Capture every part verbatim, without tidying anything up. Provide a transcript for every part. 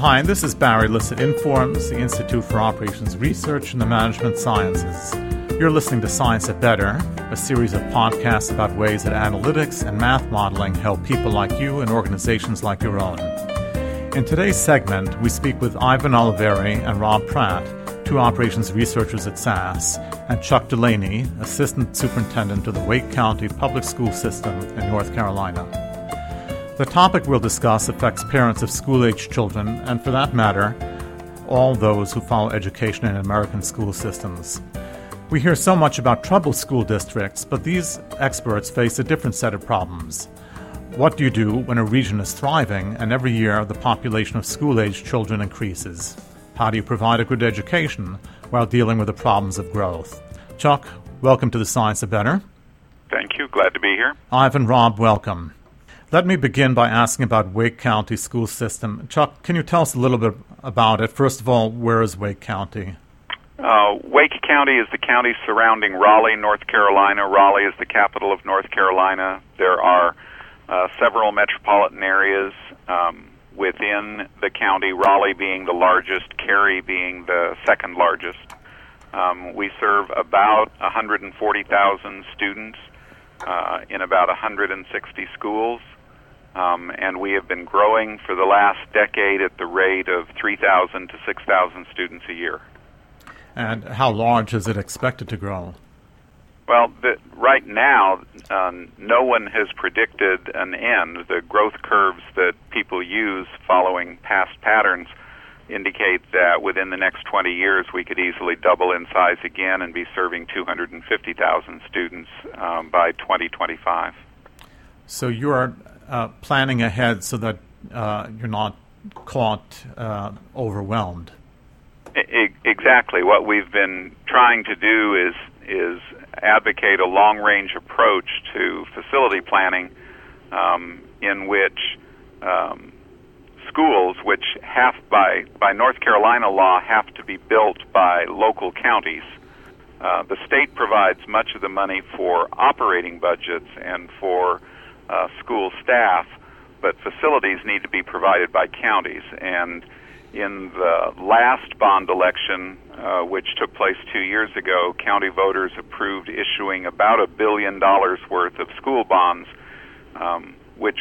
Hi, this is Barry Liss at Informs, the Institute for Operations Research and the Management Sciences. You're listening to Science at Better, a series of podcasts about ways that analytics and math modeling help people like you and organizations like your own. In today's segment, we speak with Ivan Oliveri and Rob Pratt, two operations researchers at S A S, and Chuck Delaney, Assistant Superintendent of the Wake County Public School System in North Carolina. The topic we'll discuss affects parents of school-age children, and for that matter, all those who follow education in American school systems. We hear so much about troubled school districts, but these experts face a different set of problems. What do you do when a region is thriving and every year the population of school-age children increases? How do you provide a good education while dealing with the problems of growth? Chuck, welcome to the Science of Better. Thank you. Glad to be here. Ivan, Rob, welcome. Let me begin by asking about Wake County school system. Chuck, can you tell us a little bit about it? First of all, where is Wake County? Uh, Wake County is the county surrounding Raleigh, North Carolina. Raleigh is the capital of North Carolina. There are uh, several metropolitan areas um, within the county, Raleigh being the largest, Cary being the second largest. Um, we serve about one hundred forty thousand students uh, in about one hundred sixty schools. Um, and we have been growing for the last decade at the rate of three thousand to six thousand students a year. And how large is it expected to grow? Well, the, right now, um, no one has predicted an end. The growth curves that people use following past patterns indicate that within the next twenty years we could easily double in size again and be serving two hundred fifty thousand students um, by twenty twenty-five. So you're uh, planning ahead so that uh, you're not caught uh, overwhelmed. I- exactly. What we've been trying to do is is advocate a long-range approach to facility planning um, in which um, schools, which have by, by North Carolina law have to be built by local counties. Uh, the state provides much of the money for operating budgets and for uh, school staff, but facilities need to be provided by counties. And in the last bond election, uh, which took place two years ago, county voters approved issuing about a billion dollars worth of school bonds, um, which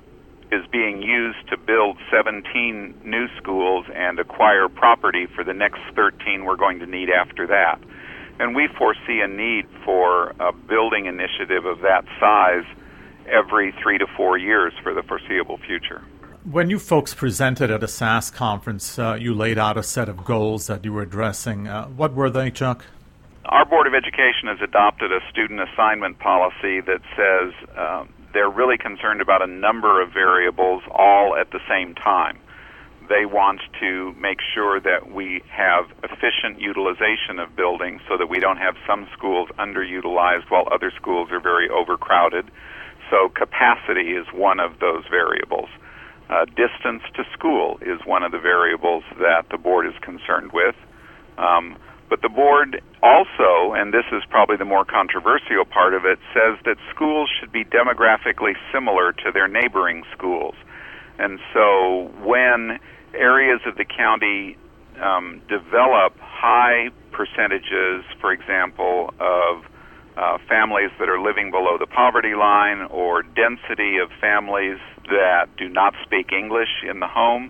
is being used to build seventeen new schools and acquire property for the next thirteen we're going to need after that. And we foresee a need for a building initiative of that size every three to four years for the foreseeable future. When you folks presented at a S A S conference, uh, you laid out a set of goals that you were addressing. Uh, what were they, Chuck? Our Board of Education has adopted a student assignment policy that says uh, they're really concerned about a number of variables all at the same time. They want to make sure that we have efficient utilization of buildings so that we don't have some schools underutilized while other schools are very overcrowded. So capacity is one of those variables. Uh, distance to school is one of the variables that the board is concerned with. Um, but the board also, and this is probably the more controversial part of it, says that schools should be demographically similar to their neighboring schools. And so when areas of the county um, develop high percentages, for example, of uh, families that are living below the poverty line or density of families that do not speak English in the home,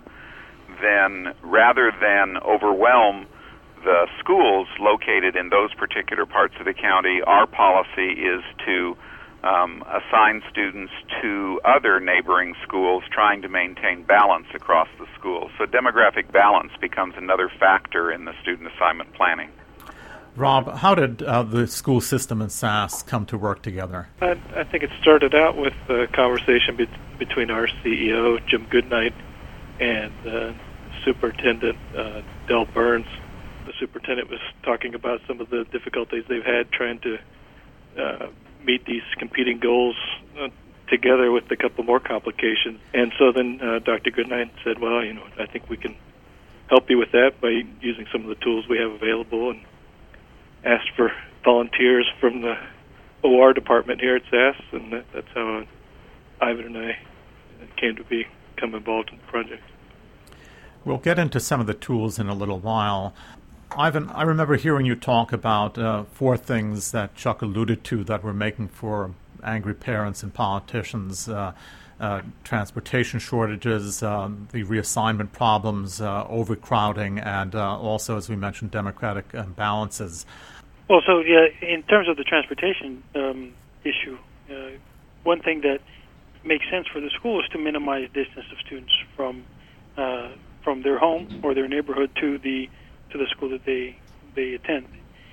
then rather than overwhelm the schools located in those particular parts of the county, our policy is to um, assign students to other neighboring schools, trying to maintain balance across the schools. So demographic balance becomes another factor in the student assignment planning. Rob, how did uh, the school system and S A S come to work together? I, I think it started out with a conversation be- between our C E O, Jim Goodnight, and uh, Superintendent uh, Del Burns. The superintendent was talking about some of the difficulties they've had trying to uh, meet these competing goals uh, together with a couple more complications. And so then uh, Doctor Goodnight said, well, you know, I think we can help you with that by using some of the tools we have available, and asked for volunteers from the O R department here at S A S, and that, that's how uh, Ivan and I came to become involved in the project. We'll get into some of the tools in a little while. Ivan, I remember hearing you talk about uh, four things that Chuck alluded to that were making for angry parents and politicians. Uh, uh, transportation shortages, uh, the reassignment problems, uh, overcrowding, and uh, also, as we mentioned, democratic imbalances. Well, so yeah, in terms of the transportation um, issue, uh, one thing that makes sense for the school is to minimize distance of students from uh, from their home or their neighborhood to the to the school that they they attend.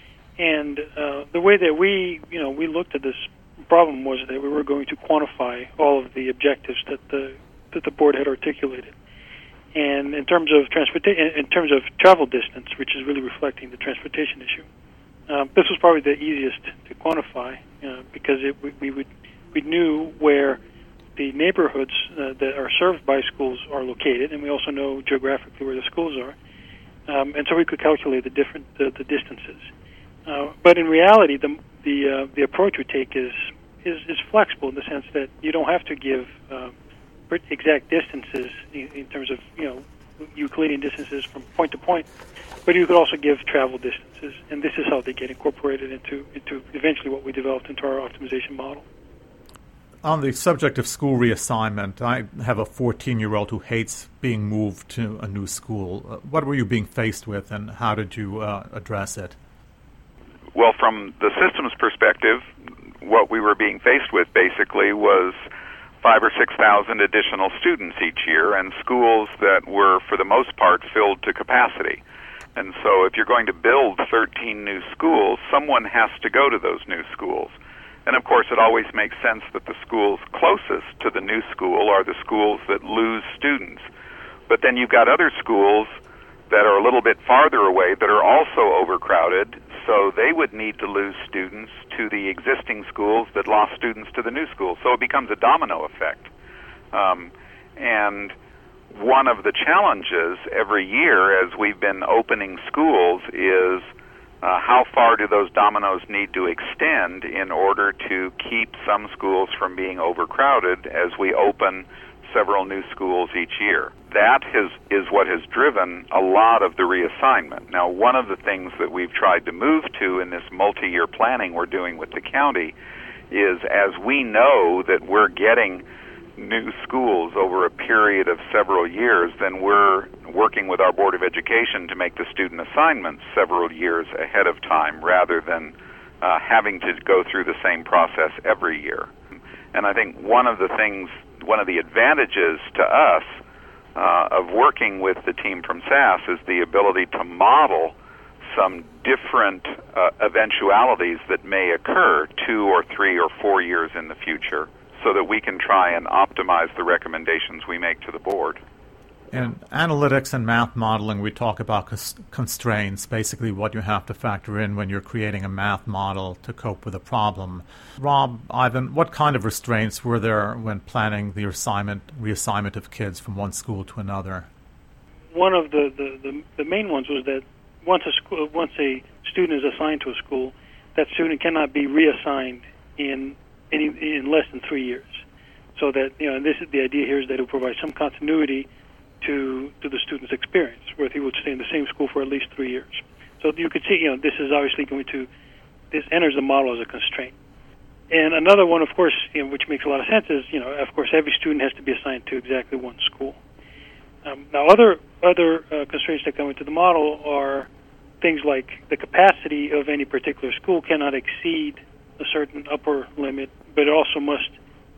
And uh, the way that we you know we looked at this problem was that we were going to quantify all of the objectives that the that the board had articulated. And in terms of transportation, in terms of travel distance, which is really reflecting the transportation issue, um, this was probably the easiest to quantify uh, because it, we, we would we knew where the neighborhoods uh, that are served by schools are located, and we also know geographically where the schools are, um, and so we could calculate the different uh, the distances. Uh, but in reality, the the uh, the approach we take is, is is flexible in the sense that you don't have to give uh, exact distances in, in terms of you know Euclidean distances from point to point, but you could also give travel distances, and this is how they get incorporated into into eventually what we developed into our optimization model. On the subject of school reassignment, I have a fourteen-year-old who hates being moved to a new school. Uh, what were you being faced with, and how did you uh, address it? Well, from the systems perspective, what we were being faced with basically was five or six thousand additional students each year, and schools that were, for the most part, filled to capacity. And so, if you're going to build thirteen new schools, someone has to go to those new schools. And of course, it always makes sense that the schools closest to the new school are the schools that lose students. But then you've got other schools that are a little bit farther away that are also overcrowded, so they would need to lose students to the existing schools that lost students to the new schools. So it becomes a domino effect. Um, and one of the challenges every year as we've been opening schools is Uh, how far do those dominoes need to extend in order to keep some schools from being overcrowded as we open several new schools each year? That has, is what has driven a lot of the reassignment. Now, one of the things that we've tried to move to in this multi-year planning we're doing with the county is as we know that we're getting new schools over a period of several years, then we're working with our Board of Education to make the student assignments several years ahead of time rather than uh, having to go through the same process every year. And I think one of the things, one of the advantages to us uh, of working with the team from S A S is the ability to model some different uh, eventualities that may occur two or three or four years in the future, so that we can try and optimize the recommendations we make to the board. In analytics and math modeling, we talk about cons- constraints, basically what you have to factor in when you're creating a math model to cope with a problem. Rob, Ivan, what kind of restraints were there when planning the assignment, reassignment of kids from one school to another? One of the, the, the, the main ones was that once a school, once a student is assigned to a school, that student cannot be reassigned in In, in less than three years, so that you know, and this is the idea here is that it will provide some continuity to to the student's experience, where he would stay in the same school for at least three years. So you could see, you know, this is obviously going to this enters the model as a constraint. And another one, of course, you know, which makes a lot of sense, is you know, of course, every student has to be assigned to exactly one school. Um, now, other other uh, constraints that come into the model are things like the capacity of any particular school cannot exceed a certain upper limit, but it also must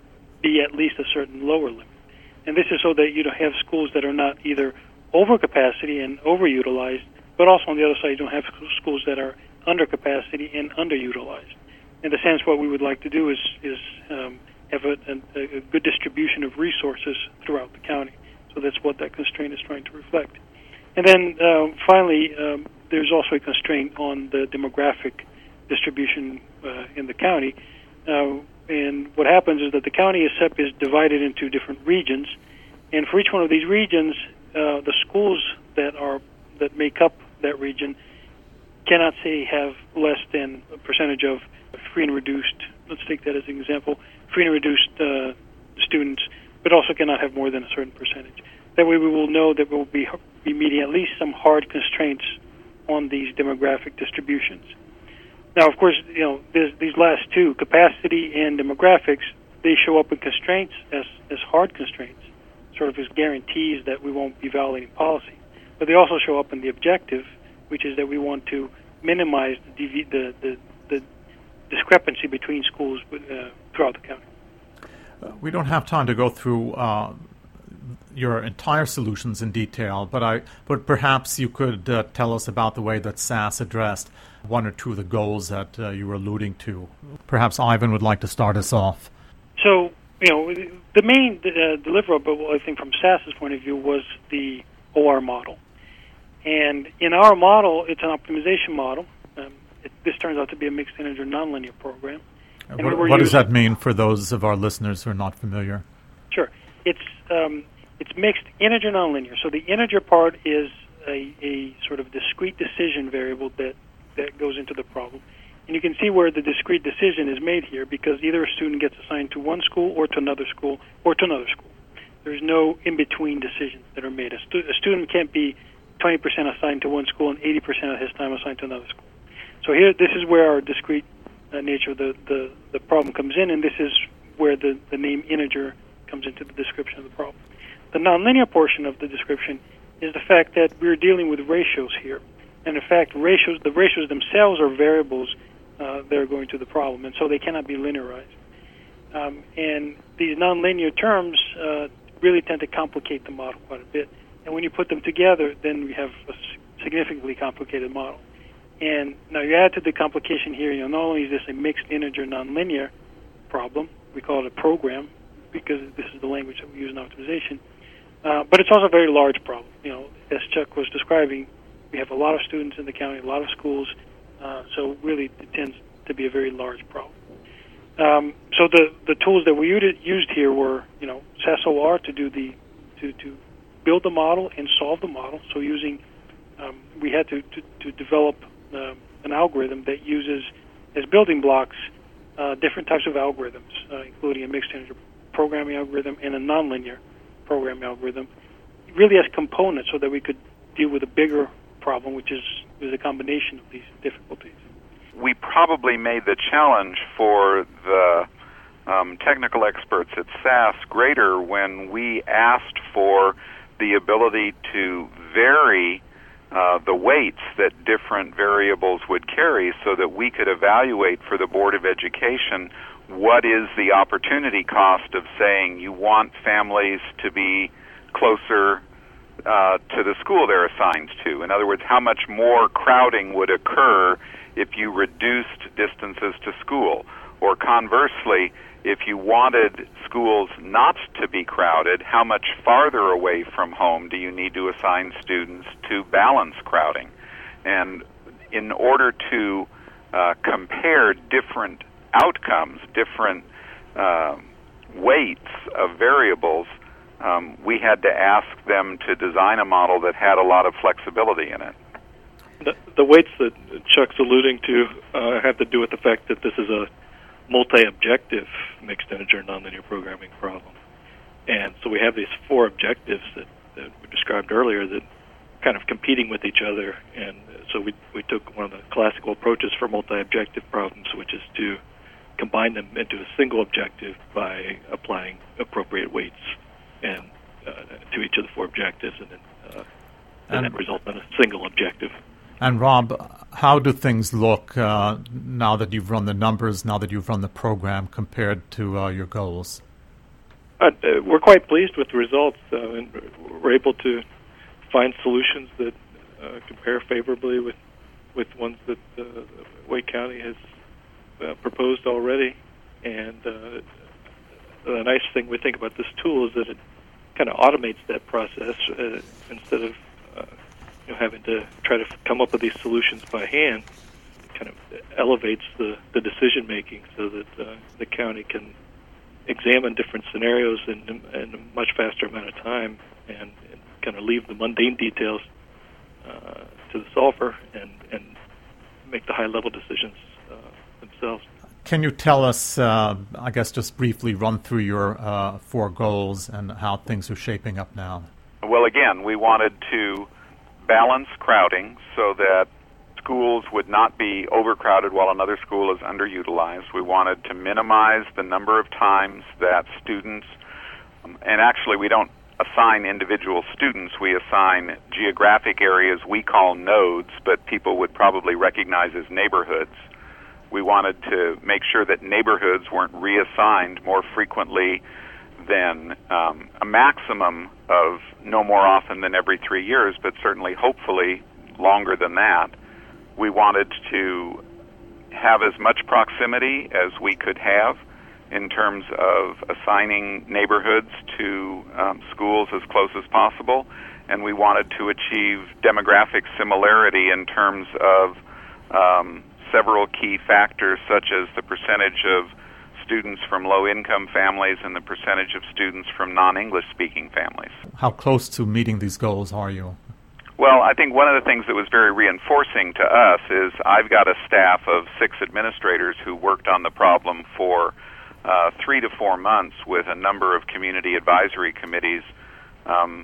be at least a certain lower limit. And this is so that you don't have schools that are not either over capacity and overutilized, but also on the other side you don't have schools that are under capacity and underutilized. In the sense, what we would like to do is is um, have a, a, a good distribution of resources throughout the county. So that's what that constraint is trying to reflect. And then um, finally, um, there's also a constraint on the demographic distribution uh, in the county. Uh, and what happens is that the county is, is divided into different regions, and for each one of these regions, uh, the schools that are that make up that region cannot say have less than a percentage of free and reduced. Let's take that as an example: free and reduced uh, students, but also cannot have more than a certain percentage. That way, we will know that we will be be meeting at least some hard constraints on these demographic distributions. Now, of course, you know, these last two, capacity and demographics, they show up in constraints as, as hard constraints, sort of as guarantees that we won't be violating policy. But they also show up in the objective, which is that we want to minimize the, D V, the, the, the discrepancy between schools uh, throughout the county. Uh, we don't have time to go through uh, your entire solutions in detail, but I, but perhaps you could uh, tell us about the way that S A S addressed one or two of the goals that uh, you were alluding to. Perhaps Ivan would like to start us off. So, you know, the main uh, deliverable, I think, from SAS's point of view, was the O R model. And in our model, it's an optimization model. Um, it, this turns out to be a mixed integer nonlinear program. And what, what does that mean for those of our listeners who are not familiar? Sure. It's um, it's mixed integer nonlinear. So the integer part is a, a sort of discrete decision variable that, that goes into the problem. And you can see where the discrete decision is made here, because either a student gets assigned to one school or to another school or to another school. There's no in-between decisions that are made. A, stu- a student can't be twenty percent assigned to one school and eighty percent of his time assigned to another school. So here, this is where our discrete uh, nature of the, the, the problem comes in, and this is where the, the name integer comes into the description of the problem. The nonlinear portion of the description is the fact that we're dealing with ratios here. And in fact, ratios, the ratios themselves are variables uh, that are going to the problem, and so they cannot be linearized. Um, and these nonlinear terms uh, really tend to complicate the model quite a bit. And when you put them together, then we have a significantly complicated model. And now you add to the complication here, you know, not only is this a mixed integer nonlinear problem, we call it a program because this is the language that we use in optimization, uh, but it's also a very large problem. You know, as Chuck was describing, we have a lot of students in the county, a lot of schools, uh, so really it tends to be a very large problem. Um, so the, the tools that we used here were, you know, S A S O R to do the to, to build the model and solve the model. So using, um, we had to, to, to develop uh, an algorithm that uses as building blocks uh, different types of algorithms, uh, including a mixed integer programming algorithm and a nonlinear programming algorithm, really as components so that we could deal with a bigger problem, which is, is a combination of these difficulties. We probably made the challenge for the um, technical experts at S A S greater when we asked for the ability to vary uh, the weights that different variables would carry so that we could evaluate for the Board of Education what is the opportunity cost of saying you want families to be closer uh, to the school they're assigned to. In other words, how much more crowding would occur if you reduced distances to school? Or conversely, if you wanted schools not to be crowded, how much farther away from home do you need to assign students to balance crowding? And in order to uh, compare different outcomes, different uh, weights of variables, um, we had to ask them to design a model that had a lot of flexibility in it. The, the weights that Chuck's alluding to uh, have to do with the fact that this is a multi-objective mixed integer nonlinear programming problem. And so we have these four objectives that, that we described earlier that kind of competing with each other. And so we, we took one of the classical approaches for multi-objective problems, which is to combine them into a single objective by applying appropriate weights and uh, to each of the four objectives, and then uh, and that result in a single objective. And Rob, how do things look uh, now that you've run the numbers, now that you've run the program, compared to uh, your goals? Uh, we're quite pleased with the results, uh, and we're able to find solutions that uh, compare favorably with, with ones that uh, Wake County has uh, proposed already. And uh, the nice thing we think about this tool is that it kind of automates that process uh, instead of uh, you know, having to try to come up with these solutions by hand. It kind of elevates the, the decision making so that uh, the county can examine different scenarios in, in a much faster amount of time and, and kind of leave the mundane details uh, to the solver and, and make the high level decisions uh, themselves. Can you tell us, uh, I guess, just briefly run through your uh, four goals and how things are shaping up now? Well, Well, again, we wanted to balance crowding so that schools would not be overcrowded while another school is underutilized. We wanted to minimize the number of times that students, um, and actually we don't assign individual students, we assign geographic areas we call nodes, but people would probably recognize as neighborhoods. We wanted to make sure that neighborhoods weren't reassigned more frequently than um, a maximum of no more often than every three years, but certainly, hopefully, longer than that. We wanted to have as much proximity as we could have in terms of assigning neighborhoods to um, schools as close as possible, and we wanted to achieve demographic similarity in terms of um, several key factors, such as the percentage of students from low-income families and the percentage of students from non-English speaking families. How close to meeting these goals are you? Well, I think one of the things that was very reinforcing to us is I've got a staff of six administrators who worked on the problem for uh, three to four months with a number of community advisory committees um,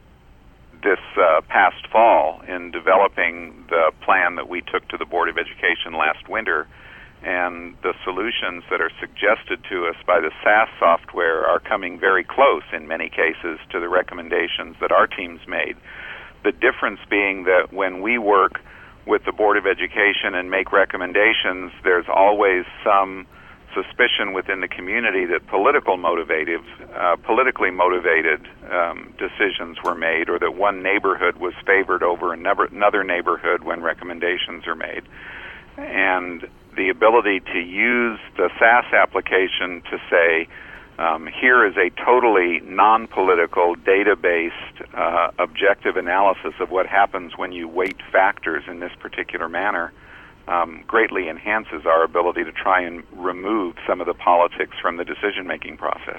this uh, past fall in developing the plan that we took to the Board of Education last winter. And the solutions that are suggested to us by the S A S software are coming very close in many cases to the recommendations that our teams made. The difference being that when we work with the Board of Education and make recommendations, there's always some suspicion within the community that political motivated, uh, politically motivated um, decisions were made, or that one neighborhood was favored over another neighborhood when recommendations are made. And the ability to use the S A S application to say, um, here is a totally non-political, data-based, uh, objective analysis of what happens when you weight factors in this particular manner, um, greatly enhances our ability to try and remove some of the politics from the decision-making process.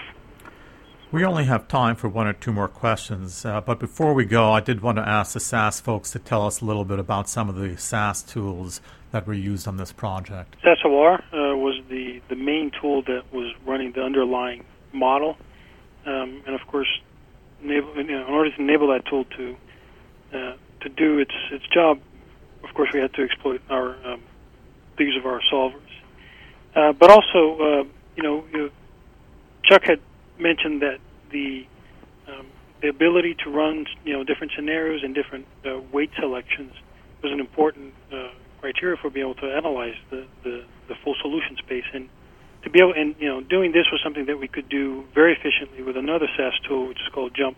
We only have time for one or two more questions, uh, but before we go, I did want to ask the S A S folks to tell us a little bit about some of the S A S tools that were used on this project. S A S O R uh, was the, the main tool that was running the underlying model, um, and of course, enable, you know, in order to enable that tool to uh, to do its its job, of course, we had to exploit our um, the use of our solvers. Uh, but also, uh, you know, you know, Chuck had mentioned that the um, the ability to run, you know, different scenarios and different uh, weight selections was an important uh, criteria for being able to analyze the, the, the full solution space. And to be able, and you know, doing this was something that we could do very efficiently with another S A S tool, which is called JUMP.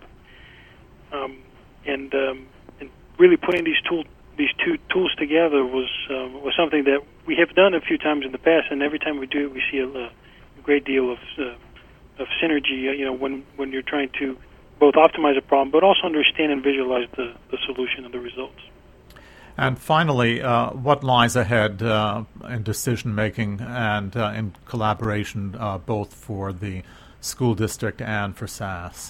Um, and um, and really putting these tool these two tools together was um, was something that we have done a few times in the past, and every time we do it, we see a, a great deal of uh, of synergy, you know, when, when you're trying to both optimize a problem, but also understand and visualize the, the solution and the results. And finally, uh, what lies ahead uh, in decision-making and uh, in collaboration, uh, both for the school district and for S A S?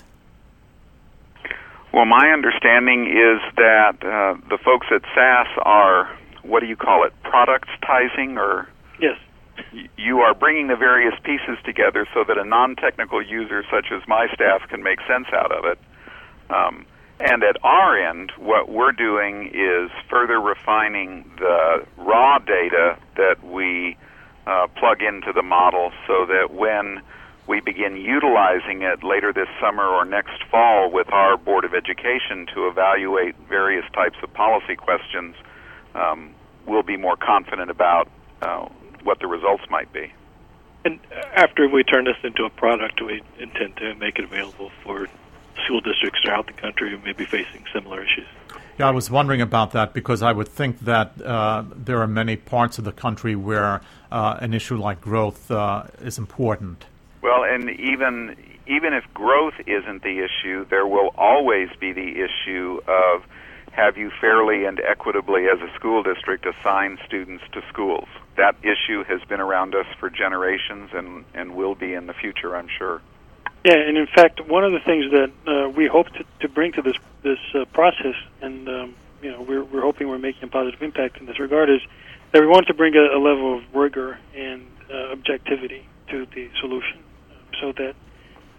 Well, my understanding is that uh, the folks at S A S are, what do you call it, productizing, or? Yes. You are bringing the various pieces together so that a non-technical user such as my staff can make sense out of it. Um, and at our end, what we're doing is further refining the raw data that we uh, plug into the model so that when we begin utilizing it later this summer or next fall with our Board of Education to evaluate various types of policy questions, um, we'll be more confident about uh, what the results might be. And after we turn this into a product, we intend to make it available for school districts throughout the country who may be facing similar issues. Yeah, I was wondering about that because I would think that uh, there are many parts of the country where uh, an issue like growth uh, is important. Well, and even even if growth isn't the issue, there will always be the issue of have you fairly and equitably as a school district assigned students to schools. That issue has been around us for generations and, and will be in the future, I'm sure. Yeah, and in fact, one of the things that uh, we hope to, to bring to this this uh, process, and um, you know, we're, we're hoping we're making a positive impact in this regard, is that we want to bring a, a level of rigor and uh, objectivity to the solution, so that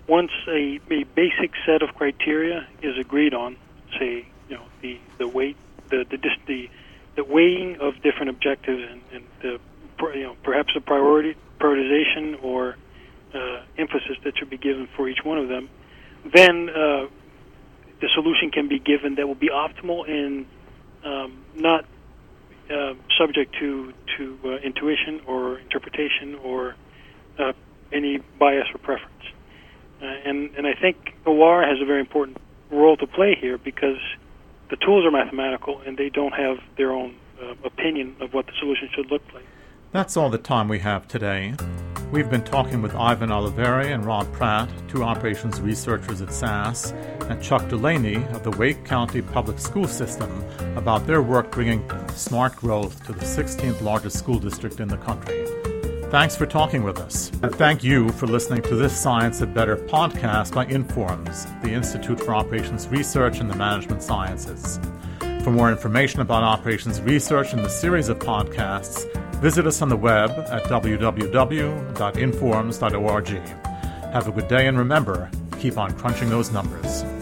once a, a basic set of criteria is agreed on, say, you know, the, the weight, the the the, the weighing of different objectives, and, and the you know perhaps a priority prioritization or uh, emphasis that should be given for each one of them, then uh, the solution can be given that will be optimal and um, not uh, subject to to uh, intuition or interpretation or uh, any bias or preference. Uh, and and I think O R has a very important role to play here because the tools are mathematical and they don't have their own uh, opinion of what the solution should look like. That's all the time we have today. We've been talking with Ivan Oliveri and Rod Pratt, two operations researchers at S A S, and Chuck Delaney of the Wake County Public School System about their work bringing smart growth to the sixteenth largest school district in the country. Thanks for talking with us. And thank you for listening to this Science at Better podcast by Informs, the Institute for Operations Research and the Management Sciences. For more information about operations research and the series of podcasts, visit us on the web at w w w dot informs dot org. Have a good day, and remember, keep on crunching those numbers.